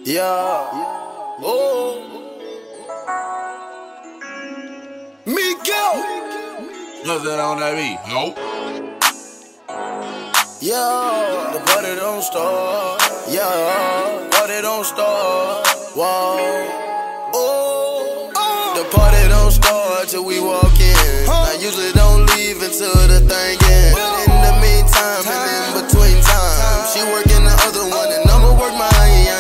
Yeah. Oh. Miguel. Nothing on that beat. Nope. Yeah. The party don't start. Yeah. Party don't start. Wow. Oh. The party don't start till we walk in. I usually don't leave until the thing ends. But in the meantime and in between time, she working the other one and I'ma work mine.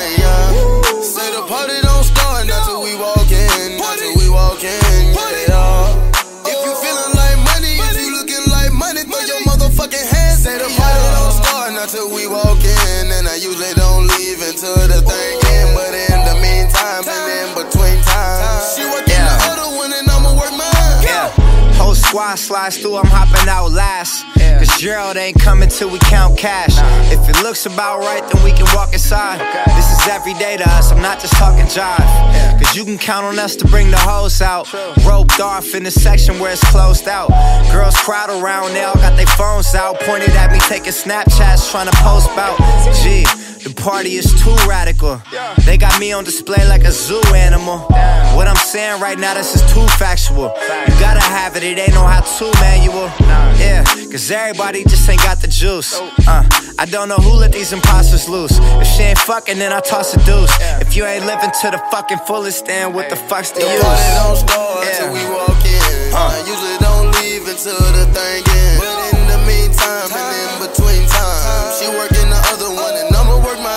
Say the party don't start not till we walk in. Not till we walk in. Yeah. If you feeling like money, if you looking like money, throw your motherfucking hands. Say the party don't start not till we walk in. And I usually don't leave until the thing ends. But in the meantime and in between time, she working the other one and I'ma work mine. Yeah. Whole squad slides through, I'm hopping out last. Cause Gerald ain't coming till we count cash. If it looks about right, then we can walk inside. This is every day to us, I'm not just talking jive. Cause you can count on us to bring the hoes out. Roped off in the section where it's closed out. Girls crowd around, they all got their phones out. Pointed at me, taking Snapchats, trying to post bout. Gee, the party is too radical. They got me on display like a zoo animal. What I'm saying right now, this is too factual. You gotta have it, it ain't no how-to manual. Yeah, cause everybody just ain't got the juice. I don't know who let these imposters loose. If she ain't fucking, then I toss a deuce. If you ain't living to the fucking fullest, then what the fuck's the use? The party don't start till we walk in. I usually don't leave until the thing ends. But in the meantime and in between time, she working the other one and I'ma work mine.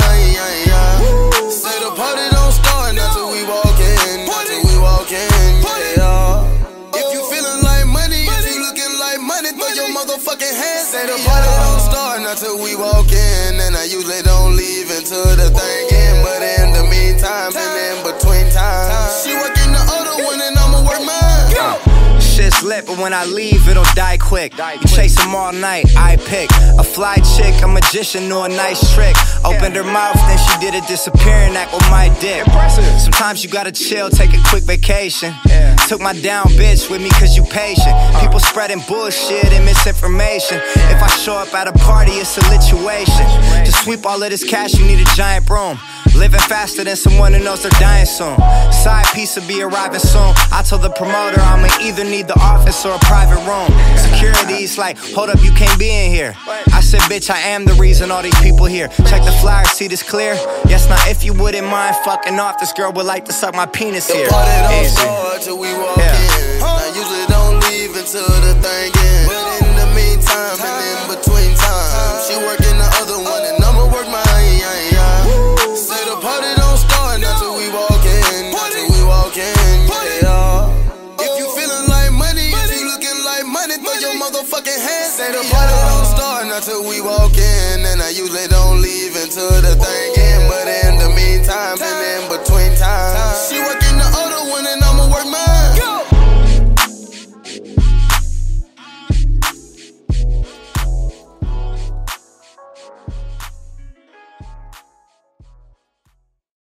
Say the party don't start not till we walk in. Not till we walk in. Yeah. If you feeling like money, if you looking like money, throw your motherfucking hands. Say the party don't start not till we walk in. And I usually don't leave until the thing ends. But in the meantime and in between time, she working the other one and I'ma work mine. Shit's lit, but when I leave, it'll die quick. You chase them all night, I pick a fly chick, a magician knew a nice trick. Opened her mouth, then she did a disappearing act with my dick. Sometimes you gotta chill, take a quick vacation. Took my down bitch with me cause you patient. People spreading bullshit and misinformation. If I show up at a party, it's a lituation. To sweep all of this cash, you need a giant broom. Living faster than someone who knows they're dying soon. Side piece will be arriving soon. I told the promoter I'ma either need the office or a private room. Security's like, hold up, you can't be in here. I said, bitch, I am the reason all these people here. Check the flyer, see this clear? Yes, now if you wouldn't mind fucking off, this girl would like to suck my penis here. The party don't start till we walk in. I usually don't leave until the thing ends. But in the meantime and in between time, she working the other one and I'ma work mine. Say the party don't start not till we walk in. Not till we walk in. Yeah. If you feeling like money, if you looking like money, throw your motherfucking hands. Say the party don't start not till we walk in. And I usually don't leave until the thing